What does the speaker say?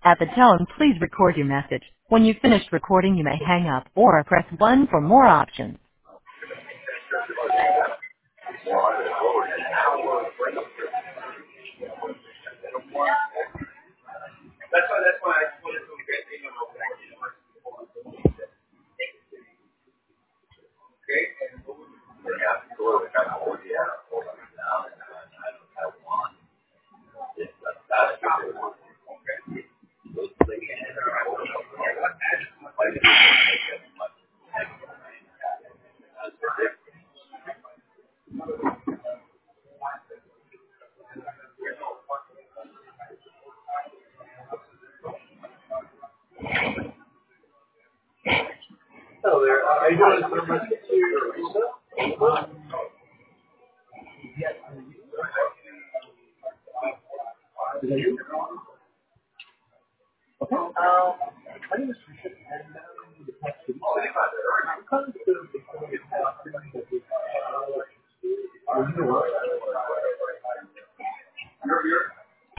At the tone, please record your message. When you've finished recording, you may hang up or press 1 for more options. Hello there. Are you doing some message to my name is Richard, and the past week, I'm calling to become a